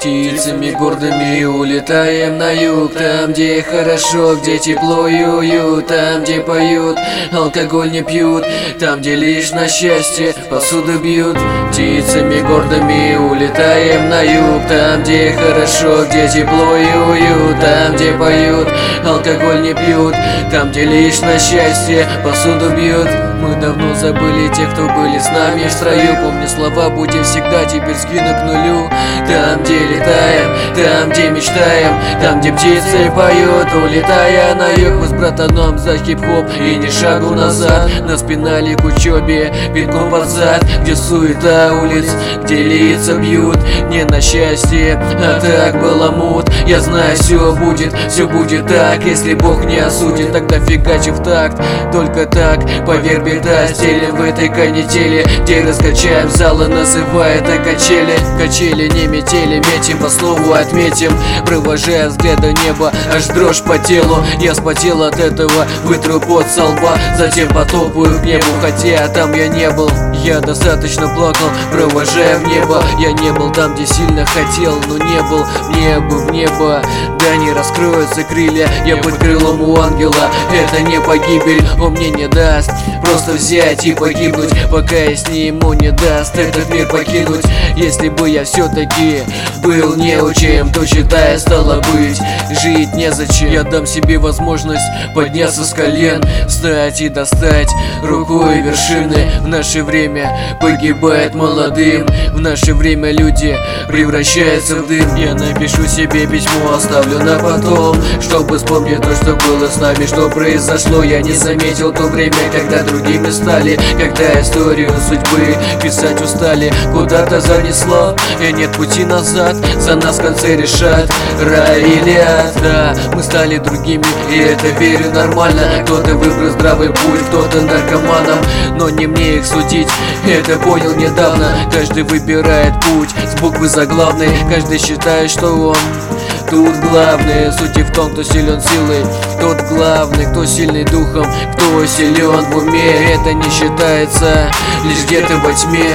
Птицами гордыми улетаем на юг, там, где хорошо, где тепло и уют, там, где поют, алкоголь не пьют, там, где лишь на счастье посуду бьют. Птицами гордыми улетаем на юг, там, где хорошо, где тепло и уют, там, где поют, алкоголь не пьют, там, где лишь на счастье посуду бьют. Мы давно забыли тех, кто были с нами в строю. Помни слова, будем всегда, теперь скину к нулю. Там, где летаем, там, где мечтаем, там, где птицы поют, улетая на юг. Мы с братаном за хип-хоп и ни шагу назад. Нас пинали к учебе, пинком под зад. Где суета улиц, где лица бьют, не на счастье, а так баламут. Я знаю, все будет так, если Бог не осудит. Тогда фигачим в такт, только так, поверь, беда. Стелим в этой канители, где раскачаем залы, называя это качели. Качели не метели, метим по слову, отметим, провожая взгляда неба, аж дрожь по телу. Я спотел от этого, вытру пот со лба, затем потопаю к небу, хотя там я не был. Я достаточно плакал, провожая в небо. Я не был там, где сильно хотел, но не был. Мне бы в небо, да не раскроются крылья. Я под крылом у ангела, это не погибель. Он мне не даст просто взять и погибнуть, пока если ему не даст этот мир покинуть. Если бы я все-таки был неучим, то считай, стало быть, жить незачем. Я дам себе возможность подняться с колен, встать и достать рукой вершины. В наше время погибает молодым, в наше время люди превращаются в дым. Я напишу себе письмо, оставлю на потом, чтобы вспомнить то, что было с нами, что произошло. Я не заметил то время, когда другими стали, когда историю судьбы писать устали. Куда-то занесло, и нет пути назад. За нас в конце решат, рай или ад. Да, мы стали другими, и это, верю, нормально. Кто-то выбрал здравый путь, кто-то наркоманом, но не мне их судить, это понял недавно. Каждый выбирает путь с буквы заглавной, каждый считает, что он тут главный. Суть в том, кто силен силой, тот главный, кто сильный духом, кто силен в уме. Это не считается лишь где-то во тьме.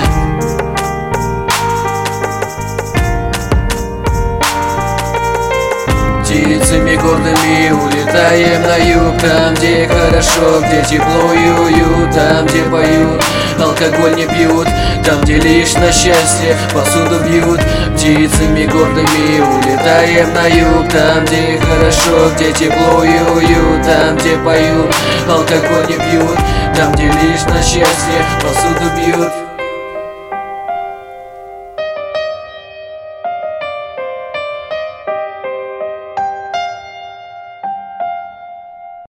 Птицами гордыми улетаем на юг, там, где хорошо, где тепло и уют, там, где поют, алкоголь не пьют, там, где лишь на счастье посуду бьют. Птицами гордыми улетаем на юг, там, где хорошо, где тепло и уют, там, где поют, алкоголь не пьют, там, где лишь на счастье посуду бьют.